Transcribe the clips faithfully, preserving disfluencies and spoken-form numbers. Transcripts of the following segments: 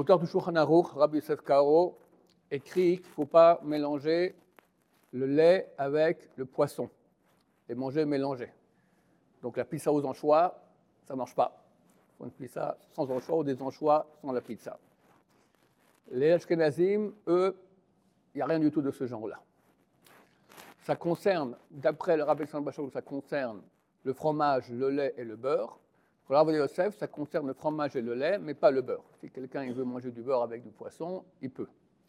L'auteur du Shulchan Aruch, Rabbi Yosef Karo, écrit qu'il ne faut pas mélanger le lait avec le poisson, et manger mélangé. Donc la pizza aux anchois, ça ne marche pas. Il faut une pizza sans anchois ou des anchois sans la pizza. Les Ashkenazim, eux, il n'y a rien du tout de ce genre-là. Ça concerne, d'après le Rabbi Yosef Bachar, ça concerne le fromage, le lait et le beurre. Pour le Rabbi Yosef, ça concerne le fromage et le lait, mais pas le beurre. Si quelqu'un il veut manger du beurre avec du poisson, il peut.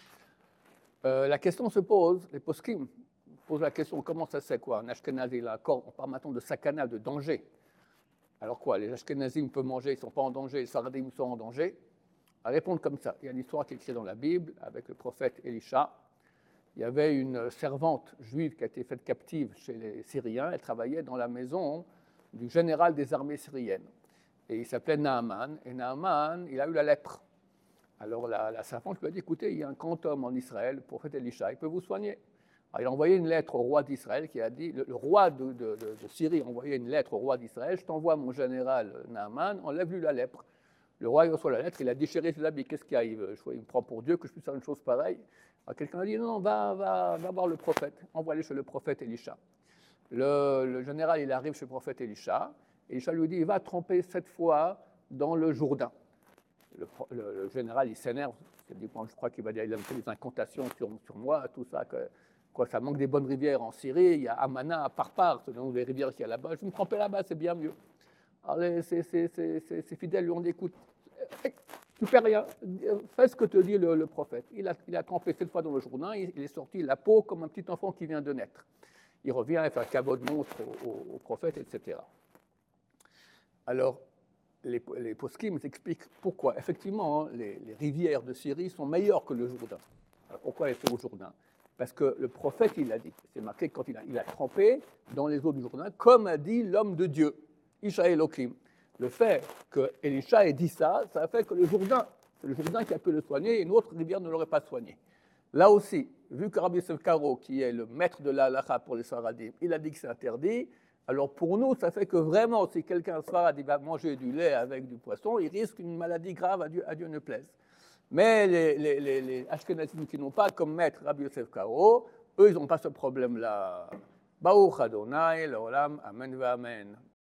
Euh, la question se pose, les poskim posent la question, comment ça c'est quoi? Un Ashkenazi, là, on parle maintenant de sakana, de danger. Alors quoi, les Ashkenazim peuvent manger, ils ne sont pas en danger, les Saradim sont en danger? À répondre comme ça, il y a une histoire qui est écrite dans la Bible avec le prophète Élisha. Il y avait une servante juive qui a été faite captive chez les Syriens. Elle travaillait dans la maison du général des armées syriennes. Et il s'appelait Naaman. Et Naaman, il a eu la lèpre. Alors la, la servante lui a dit, écoutez, il y a un grand homme en Israël, le prophète Élisha, il peut vous soigner. Alors il a envoyé une lettre au roi d'Israël qui a dit, le, le roi de, de, de, de Syrie a envoyé une lettre au roi d'Israël, je t'envoie mon général Naaman, enlève-lui la lèpre. Le roi, il reçoit la lettre, il a déchiré ses habits. Qu'est-ce qu'il y a? Il me prend pour Dieu que je puisse faire une chose pareille. Alors quelqu'un a dit, non, non, va, va, va voir le prophète. Envoie-le chez le prophète Élisha. Le, le général, il arrive chez le prophète Élisha. Élisha lui dit, il va tremper cette fois dans le Jourdain. Le, le, le général, il s'énerve. Il dit, bon, je crois qu'il va dire, il a fait des incantations sur, sur moi, tout ça. Que, quoi, ça manque des bonnes rivières en Syrie. Il y a Amana, Parpar, ce sont les rivières qu'il y a là-bas. Je vais me tremper là-bas, c'est bien mieux. Alors, ces, ces, ces, ces fidèles lui ont dit, écoute, tu ne fais rien, fais ce que te dit le, le prophète. Il a, il a trempé cette fois dans le Jourdain, il, il est sorti la peau comme un petit enfant qui vient de naître. Il revient et fait un caveau de montre au, au, au prophète, et cetera. Alors, les, les poskim expliquent pourquoi. Effectivement, hein, les, les rivières de Syrie sont meilleures que le Jourdain. Alors, pourquoi elles sont au Jourdain? Parce que le prophète, il a dit, c'est marqué quand il a, il a trempé dans les eaux du Jourdain, comme a dit l'homme de Dieu, Isha Elohim. Le fait que Élisha ait dit ça, ça fait que le Jourdain, c'est le Jourdain qui a pu le soigner et une autre rivière ne l'aurait pas soigné. Là aussi, vu que Rabbi Yosef Karo, qui est le maître de la halakha pour les Sfaradim, il a dit que c'est interdit, alors pour nous, ça fait que vraiment, si quelqu'un Sfarad va manger du lait avec du poisson, il risque une maladie grave, à Dieu, à Dieu ne plaise. Mais les, les, les, les Ashkenazim qui n'ont pas comme maître Rabbi Yosef Karo, eux, ils n'ont pas ce problème-là. Baruch Adonai, l'olam, amen, amen.